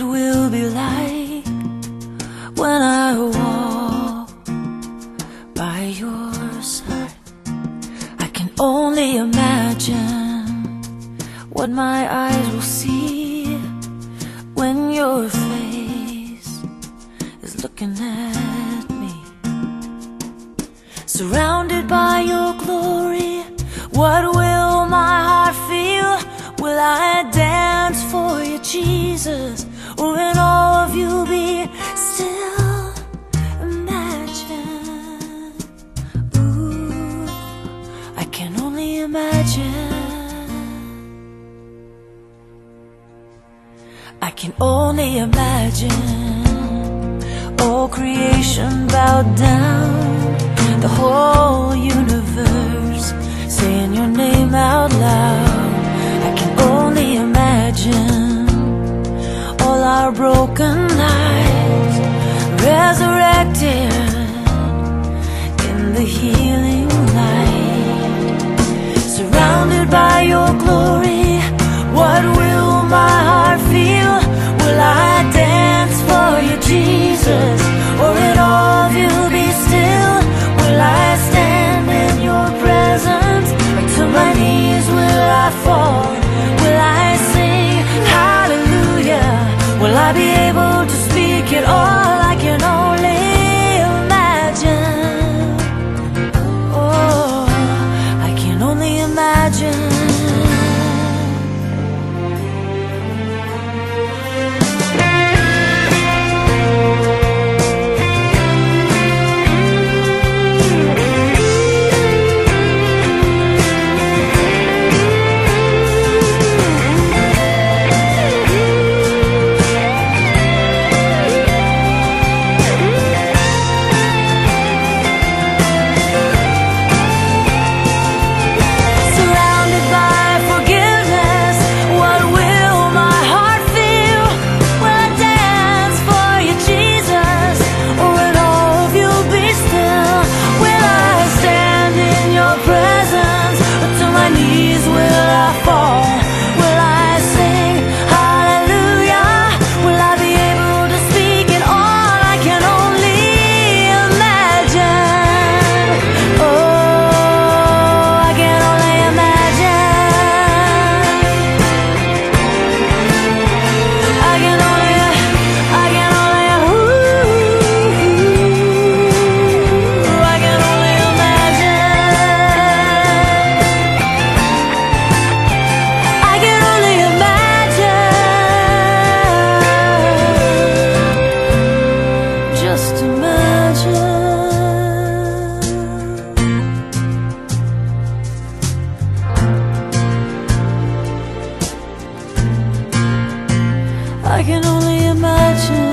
will be like when I walk by your side. I can only imagine what my eyes will see when your face is looking at me. Surrounded by your glory, what will my heart feel? Will I dance for you, Jesus? Or in all of you be still? Imagine. Ooh, I can only imagine. I can only imagine. All creation bowed down, the whole universe saying your name out loud. I can only imagine all our broken lives resurrected in the healing light. Surrounded by your glory, what will my heart feel? Will I dance for you, Jesus? Or in all of you be still? Will I stand in your presence? Or to my knees will I fall? Will I sing hallelujah? Will I be able to speak it all? I can only imagine. Oh, I can only imagine. I can only imagine.